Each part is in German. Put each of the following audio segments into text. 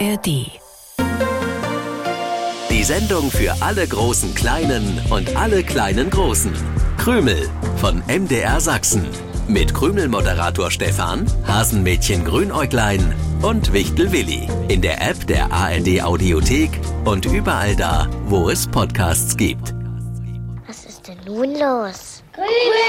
ARD. Die Sendung für alle großen Kleinen und alle kleinen Großen. Krümel von MDR Sachsen. Mit Krümel-Moderator Stefan, Hasenmädchen Grünäuglein und Wichtel Willi. In der App der ARD Audiothek und überall da, wo es Podcasts gibt. Was ist denn nun los? Krümel!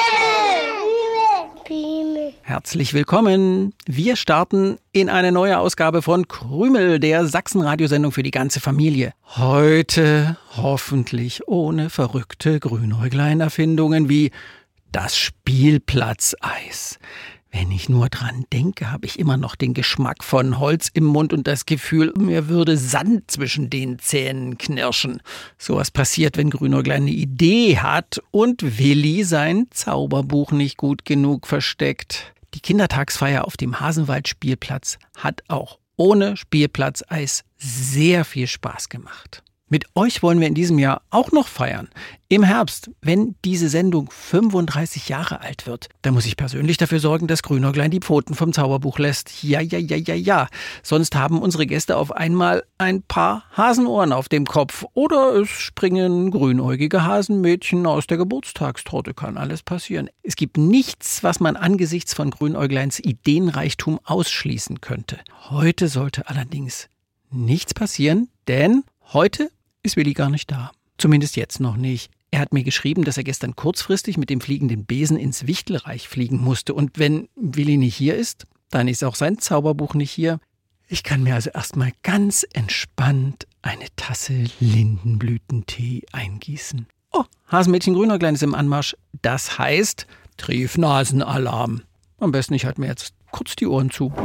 Herzlich willkommen. Wir starten in eine neue Ausgabe von Krümel, der Sachsen-Radiosendung für die ganze Familie. Heute hoffentlich ohne verrückte Grünäuglein-Erfindungen wie das Spielplatzeis. Wenn ich nur dran denke, habe ich immer noch den Geschmack von Holz im Mund und das Gefühl, mir würde Sand zwischen den Zähnen knirschen. Sowas passiert, wenn Grünäuglein eine Idee hat und Willi sein Zauberbuch nicht gut genug versteckt. Die Kindertagsfeier auf dem Hasenwald-Spielplatz hat auch ohne Spielplatzeis sehr viel Spaß gemacht. Mit euch wollen wir in diesem Jahr auch noch feiern. Im Herbst, wenn diese Sendung 35 Jahre alt wird, dann muss ich persönlich dafür sorgen, dass Grünäuglein die Pfoten vom Zauberbuch lässt. Ja. Sonst haben unsere Gäste auf einmal ein paar Hasenohren auf dem Kopf. Oder es springen grünäugige Hasenmädchen aus der Geburtstagstorte. Kann alles passieren. Es gibt nichts, was man angesichts von Grünäugleins Ideenreichtum ausschließen könnte. Heute sollte allerdings nichts passieren, denn heute ist Willi gar nicht da. Zumindest jetzt noch nicht. Er hat mir geschrieben, dass er gestern kurzfristig mit dem fliegenden Besen ins Wichtelreich fliegen musste. Und wenn Willi nicht hier ist, dann ist auch sein Zauberbuch nicht hier. Ich kann mir also erstmal ganz entspannt eine Tasse Lindenblütentee eingießen. Oh, Hasenmädchen Grünäuglein ist im Anmarsch. Das heißt Triefnasenalarm. Am besten ich halte mir jetzt kurz die Ohren zu.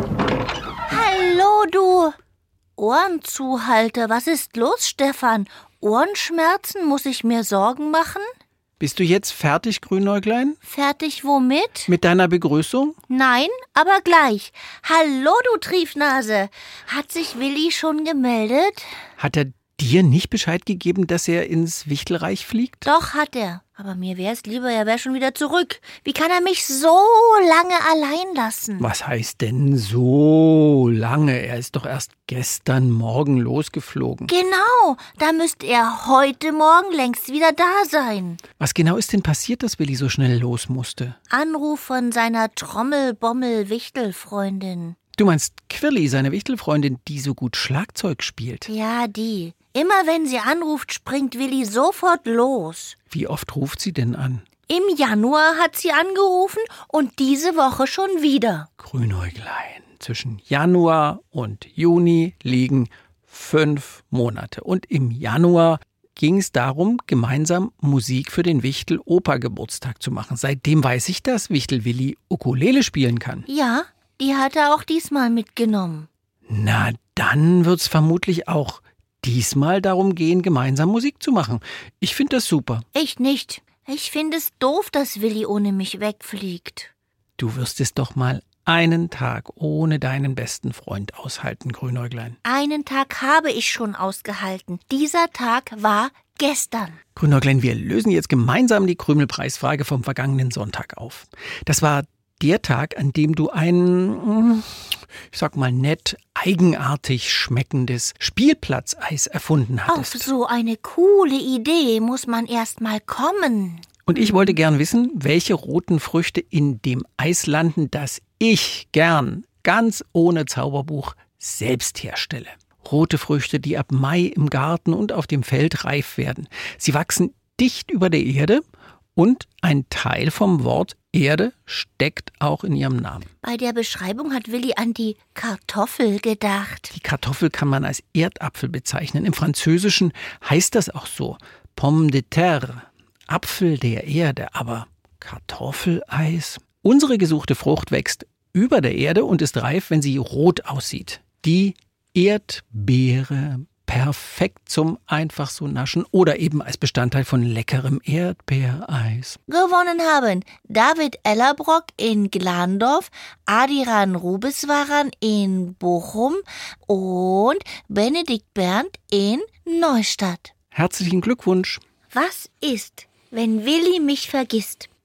Hallo, du Ohrenzuhalter. Was ist los, Stefan? Ohrenschmerzen? Muss ich mir Sorgen machen? Bist du jetzt fertig, Grünäuglein? Fertig womit? Mit deiner Begrüßung? Nein, aber gleich. Hallo, du Triefnase. Hat sich Willi schon gemeldet? Hat er dir nicht Bescheid gegeben, dass er ins Wichtelreich fliegt? Doch, hat er. Aber mir wär's lieber, er wäre schon wieder zurück. Wie kann er mich so lange allein lassen? Was heißt denn so lange? Er ist doch erst gestern Morgen losgeflogen. Genau, da müsste er heute Morgen längst wieder da sein. Was genau ist denn passiert, dass Willi so schnell los musste? Anruf von seiner Trommel-Bommel-Wichtel-Freundin. Du meinst Quirli, seine Wichtelfreundin, die so gut Schlagzeug spielt? Ja, die. Immer wenn sie anruft, springt Willi sofort los. Wie oft ruft sie denn an? Im Januar hat sie angerufen und diese Woche schon wieder. Grünäuglein, zwischen Januar und Juni liegen 5 Monate. Und im Januar ging es darum, gemeinsam Musik für den Wichtel-Oper-Geburtstag zu machen. Seitdem weiß ich, dass Wichtel-Willi Ukulele spielen kann. Ja, die hat er auch diesmal mitgenommen. Na, dann wird's vermutlich auch diesmal darum gehen, gemeinsam Musik zu machen. Ich finde das super. Ich nicht. Ich finde es doof, dass Willi ohne mich wegfliegt. Du wirst es doch mal einen Tag ohne deinen besten Freund aushalten, Grünäuglein. Einen Tag habe ich schon ausgehalten. Dieser Tag war gestern. Grünäuglein, wir lösen jetzt gemeinsam die Krümelpreisfrage vom vergangenen Sonntag auf. Das war der Tag, an dem du ein, ich sag mal nett, eigenartig schmeckendes Spielplatzeis erfunden hattest. Auf so eine coole Idee muss man erst mal kommen. Und ich wollte gern wissen, welche roten Früchte in dem Eis landen, das ich gern, ganz ohne Zauberbuch, selbst herstelle. Rote Früchte, die ab Mai im Garten und auf dem Feld reif werden. Sie wachsen dicht über der Erde und ein Teil vom Wort Erde steckt auch in ihrem Namen. Bei der Beschreibung hat Willi an die Kartoffel gedacht. Die Kartoffel kann man als Erdapfel bezeichnen. Im Französischen heißt das auch so. Pomme de terre, Apfel der Erde. Aber Kartoffeleis? Unsere gesuchte Frucht wächst über der Erde und ist reif, wenn sie rot aussieht. Die Erdbeere. Perfekt zum einfach so naschen oder eben als Bestandteil von leckerem Erdbeereis. Gewonnen haben David Ellerbrock in Glandorf, Adiran Rubeswaran in Bochum und Benedikt Berndt in Neustadt. Herzlichen Glückwunsch. Was ist, wenn Willi mich vergisst?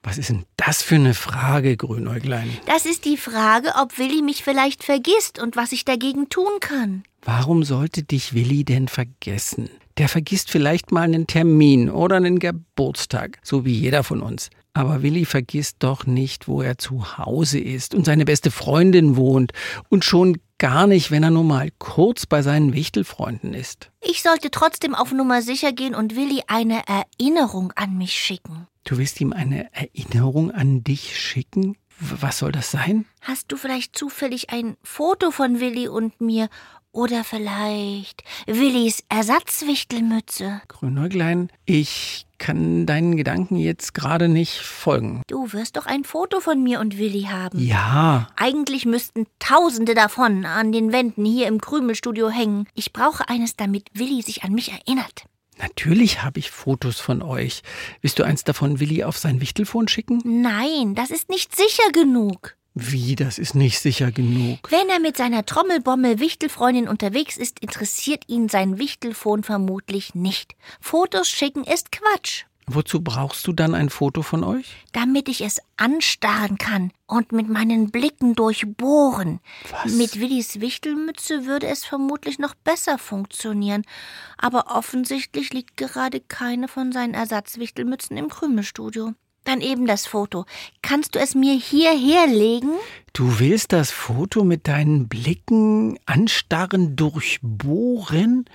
Was ist denn das für eine Frage, Grünäuglein? Das ist die Frage, ob Willi mich vielleicht vergisst und was ich dagegen tun kann. Warum sollte dich Willi denn vergessen? Der vergisst vielleicht mal einen Termin oder einen Geburtstag, so wie jeder von uns. Aber Willi vergisst doch nicht, wo er zu Hause ist und seine beste Freundin wohnt. Und schon gar nicht, wenn er nur mal kurz bei seinen Wichtelfreunden ist. Ich sollte trotzdem auf Nummer sicher gehen und Willi eine Erinnerung an mich schicken. Du willst ihm eine Erinnerung an dich schicken? Was soll das sein? Hast du vielleicht zufällig ein Foto von Willi und mir? Oder vielleicht Willis Ersatzwichtelmütze? Grünäuglein, ich kann deinen Gedanken jetzt gerade nicht folgen. Du wirst doch ein Foto von mir und Willi haben. Ja. Eigentlich müssten Tausende davon an den Wänden hier im Krümelstudio hängen. Ich brauche eines, damit Willi sich an mich erinnert. Natürlich habe ich Fotos von euch. Willst du eins davon Willi auf sein Wichtelfon schicken? Nein, das ist nicht sicher genug. Wie, das ist nicht sicher genug? Wenn er mit seiner Trommelbommel-Wichtelfreundin unterwegs ist, interessiert ihn sein Wichtelfon vermutlich nicht. Fotos schicken ist Quatsch. Wozu brauchst du dann ein Foto von euch? Damit ich es anstarren kann und mit meinen Blicken durchbohren. Was? Mit Willis Wichtelmütze würde es vermutlich noch besser funktionieren. Aber offensichtlich liegt gerade keine von seinen Ersatzwichtelmützen im Krümelstudio. Dann eben das Foto. Kannst du es mir hierher legen? Du willst das Foto mit deinen Blicken anstarren, durchbohren?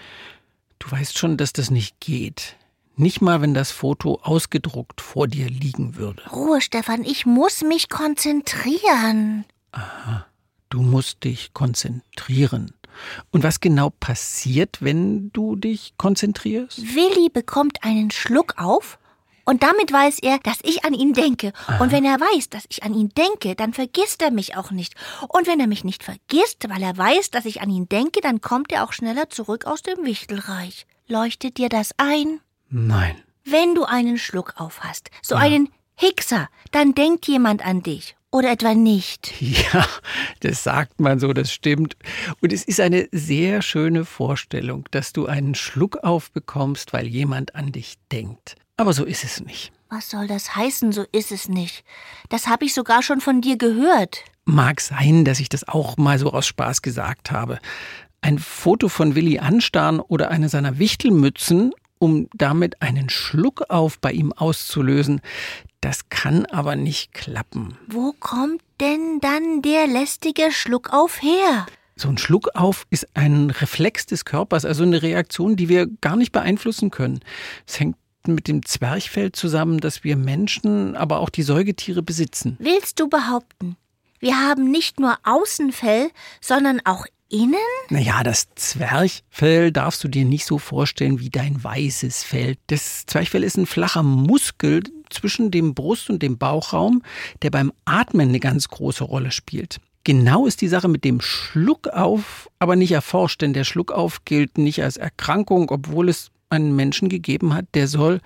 Du weißt schon, dass das nicht geht. Nicht mal, wenn das Foto ausgedruckt vor dir liegen würde. Ruhe, Stefan, ich muss mich konzentrieren. Aha, du musst dich konzentrieren. Und was genau passiert, wenn du dich konzentrierst? Willi bekommt einen Schluck auf. Und damit weiß er, dass ich an ihn denke. Aha. Und wenn er weiß, dass ich an ihn denke, dann vergisst er mich auch nicht. Und wenn er mich nicht vergisst, weil er weiß, dass ich an ihn denke, dann kommt er auch schneller zurück aus dem Wichtelreich. Leuchtet dir das ein? Nein. Wenn du einen Schluck auf hast, so einen Hickser, dann denkt jemand an dich. Oder etwa nicht. Ja, das sagt man so, das stimmt. Und es ist eine sehr schöne Vorstellung, dass du einen Schluck aufbekommst, weil jemand an dich denkt. Aber so ist es nicht. Was soll das heißen, so ist es nicht? Das habe ich sogar schon von dir gehört. Mag sein, dass ich das auch mal so aus Spaß gesagt habe. Ein Foto von Willi anstarren oder eine seiner Wichtelmützen, um damit einen Schluckauf bei ihm auszulösen, das kann aber nicht klappen. Wo kommt denn dann der lästige Schluckauf her? So ein Schluckauf ist ein Reflex des Körpers, also eine Reaktion, die wir gar nicht beeinflussen können. Es hängt mit dem Zwerchfell zusammen, das wir Menschen, aber auch die Säugetiere besitzen. Willst du behaupten, wir haben nicht nur Außenfell, sondern auch innen? Naja, das Zwerchfell darfst du dir nicht so vorstellen wie dein weißes Fell. Das Zwerchfell ist ein flacher Muskel zwischen dem Brust- und dem Bauchraum, der beim Atmen eine ganz große Rolle spielt. Genau ist die Sache mit dem Schluckauf aber nicht erforscht, denn der Schluckauf gilt nicht als Erkrankung, obwohl es einen Menschen gegeben hat, der soll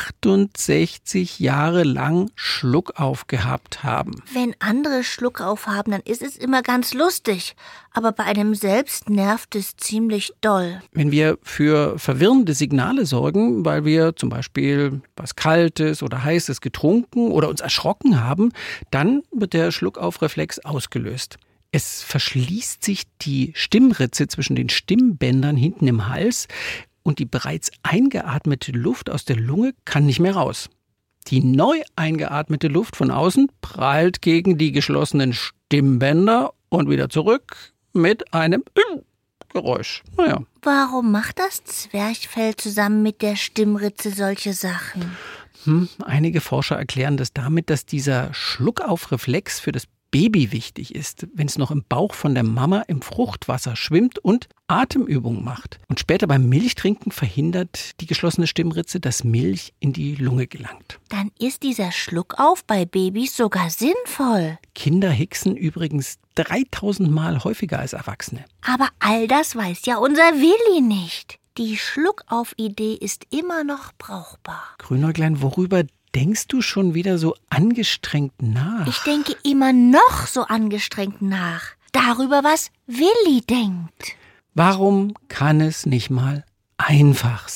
68 Jahre lang Schluckauf gehabt haben. Wenn andere Schluckauf haben, dann ist es immer ganz lustig. Aber bei einem selbst nervt es ziemlich doll. Wenn wir für verwirrende Signale sorgen, weil wir zum Beispiel was Kaltes oder Heißes getrunken oder uns erschrocken haben, dann wird der Schluckaufreflex ausgelöst. Es verschließt sich die Stimmritze zwischen den Stimmbändern hinten im Hals, und die bereits eingeatmete Luft aus der Lunge kann nicht mehr raus. Die neu eingeatmete Luft von außen prallt gegen die geschlossenen Stimmbänder und wieder zurück mit einem Geräusch. Naja. Warum macht das Zwerchfell zusammen mit der Stimmritze solche Sachen? Einige Forscher erklären das damit, dass dieser Schluckaufreflex für das Baby wichtig ist, wenn es noch im Bauch von der Mama im Fruchtwasser schwimmt und Atemübungen macht. Und später beim Milchtrinken verhindert die geschlossene Stimmritze, dass Milch in die Lunge gelangt. Dann ist dieser Schluckauf bei Babys sogar sinnvoll. Kinder hicksen übrigens 3000 Mal häufiger als Erwachsene. Aber all das weiß ja unser Willi nicht. Die Schluckauf-Idee ist immer noch brauchbar. Grünäuglein, worüber denkst du schon wieder so angestrengt nach? Ich denke immer noch so angestrengt nach. Darüber, was Willi denkt. Warum kann es nicht mal einfach sein?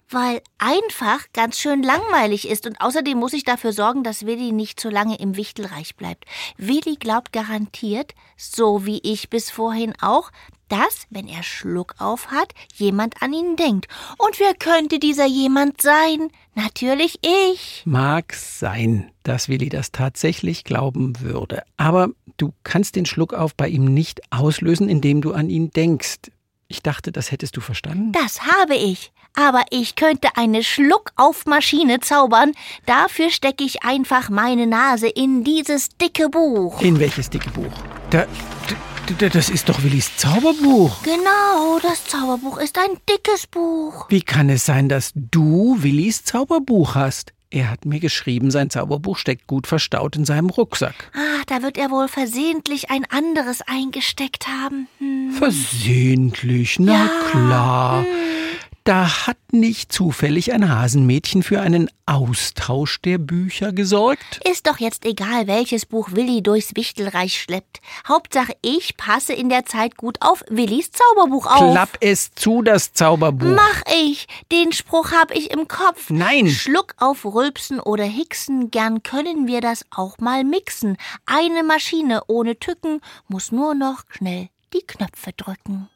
Weil einfach ganz schön langweilig ist und außerdem muss ich dafür sorgen, dass Willi nicht so lange im Wichtelreich bleibt. Willi glaubt garantiert, so wie ich bis vorhin auch, dass, wenn er Schluck auf hat, jemand an ihn denkt. Und wer könnte dieser jemand sein? Natürlich ich. Mag sein, dass Willi das tatsächlich glauben würde. Aber du kannst den Schluckauf bei ihm nicht auslösen, indem du an ihn denkst. Ich dachte, das hättest du verstanden. Das habe ich. Aber ich könnte eine Schluckaufmaschine zaubern. Dafür stecke ich einfach meine Nase in dieses dicke Buch. In welches dicke Buch? Das ist doch Willis Zauberbuch. Genau, das Zauberbuch ist ein dickes Buch. Wie kann es sein, dass du Willis Zauberbuch hast? Er hat mir geschrieben, sein Zauberbuch steckt gut verstaut in seinem Rucksack. Da wird er wohl versehentlich ein anderes eingesteckt haben. Versehentlich? Na klar. Da hat nicht zufällig ein Hasenmädchen für einen Austausch der Bücher gesorgt? Ist doch jetzt egal, welches Buch Willi durchs Wichtelreich schleppt. Hauptsache, ich passe in der Zeit gut auf Willis Zauberbuch auf. Klapp es zu, das Zauberbuch. Mach ich. Den Spruch hab ich im Kopf. Nein. Schluck auf Rülpsen oder Hicksen, gern können wir das auch mal mixen. Eine Maschine ohne Tücken muss nur noch schnell die Knöpfe drücken.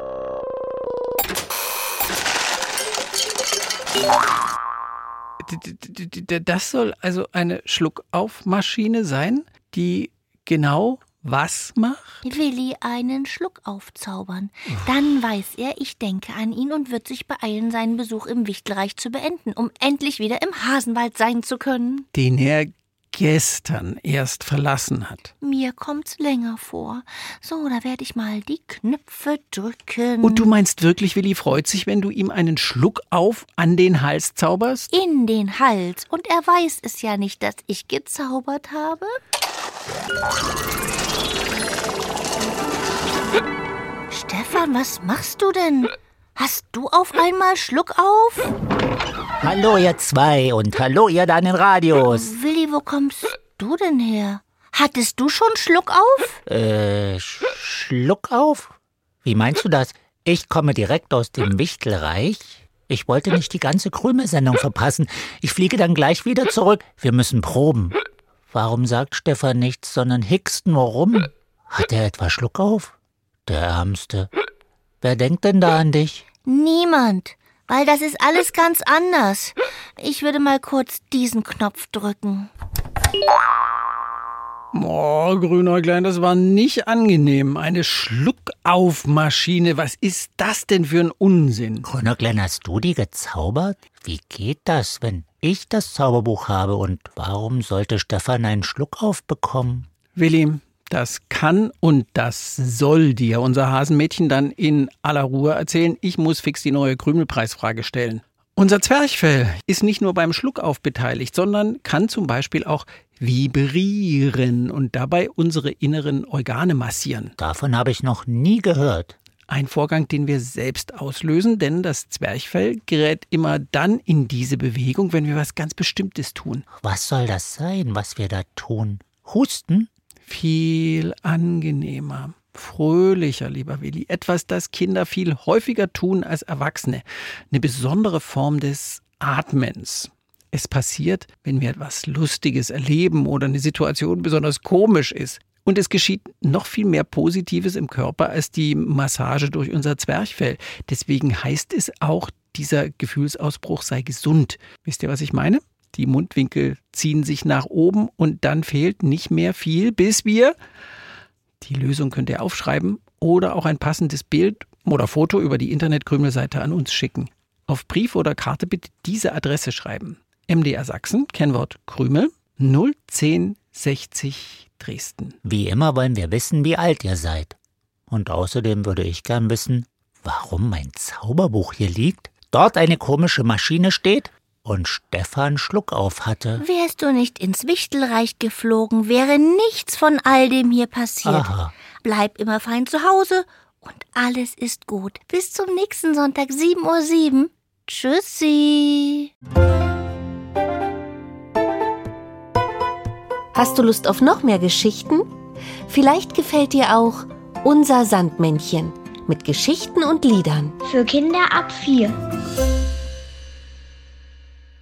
Das soll also eine Schluckaufmaschine sein, die genau was macht? Willi einen Schluck aufzaubern. Dann weiß er, ich denke an ihn und wird sich beeilen, seinen Besuch im Wichtelreich zu beenden, um endlich wieder im Hasenwald sein zu können. Den er gestern erst verlassen hat. Mir kommt's länger vor. So, da werde ich mal die Knöpfe drücken. Und du meinst wirklich, Willi freut sich, wenn du ihm einen Schluckauf an den Hals zauberst? In den Hals. Und er weiß es ja nicht, dass ich gezaubert habe. Stefan, was machst du denn? Hast du auf einmal Schluckauf? Hallo ihr zwei und hallo ihr da an den Radios. Willi, wo kommst du denn her? Hattest du schon Schluckauf? Schluckauf? Wie meinst du das? Ich komme direkt aus dem Wichtelreich. Ich wollte nicht die ganze Krümelsendung verpassen. Ich fliege dann gleich wieder zurück. Wir müssen proben. Warum sagt Stefan nichts, sondern hickst nur rum? Hat er etwa Schluckauf? Der Ärmste. Wer denkt denn da an dich? Niemand, weil das ist alles ganz anders. Ich würde mal kurz diesen Knopf drücken. Oh, Grünäuglein, das war nicht angenehm. Eine Schluckaufmaschine, was ist das denn für ein Unsinn? Grünäuglein, hast du die gezaubert? Wie geht das, wenn ich das Zauberbuch habe? Und warum sollte Stefan einen Schluckauf bekommen? Willi, das kann und das soll dir unser Hasenmädchen dann in aller Ruhe erzählen. Ich muss fix die neue Krümelpreisfrage stellen. Unser Zwerchfell ist nicht nur beim Schluckauf beteiligt, sondern kann zum Beispiel auch vibrieren und dabei unsere inneren Organe massieren. Davon habe ich noch nie gehört. Ein Vorgang, den wir selbst auslösen, denn das Zwerchfell gerät immer dann in diese Bewegung, wenn wir was ganz Bestimmtes tun. Was soll das sein, was wir da tun? Husten? Viel angenehmer, fröhlicher, lieber Willi. Etwas, das Kinder viel häufiger tun als Erwachsene. Eine besondere Form des Atmens. Es passiert, wenn wir etwas Lustiges erleben oder eine Situation besonders komisch ist. Und es geschieht noch viel mehr Positives im Körper als die Massage durch unser Zwerchfell. Deswegen heißt es auch, dieser Gefühlsausbruch sei gesund. Wisst ihr, was ich meine? Die Mundwinkel ziehen sich nach oben und dann fehlt nicht mehr viel, bis wir... Die Lösung könnt ihr aufschreiben oder auch ein passendes Bild oder Foto über die Internetkrümelseite an uns schicken. Auf Brief oder Karte bitte diese Adresse schreiben. MDR Sachsen, Kennwort Krümel, 01060 Dresden. Wie immer wollen wir wissen, wie alt ihr seid. Und außerdem würde ich gern wissen, warum mein Zauberbuch hier liegt, dort eine komische Maschine steht und Stefan Schluckauf hatte. Wärst du nicht ins Wichtelreich geflogen, wäre nichts von all dem hier passiert. Aha. Bleib immer fein zu Hause und alles ist gut. Bis zum nächsten Sonntag, 7:07 Uhr. Tschüssi. Hast du Lust auf noch mehr Geschichten? Vielleicht gefällt dir auch Unser Sandmännchen mit Geschichten und Liedern. Für Kinder ab 4.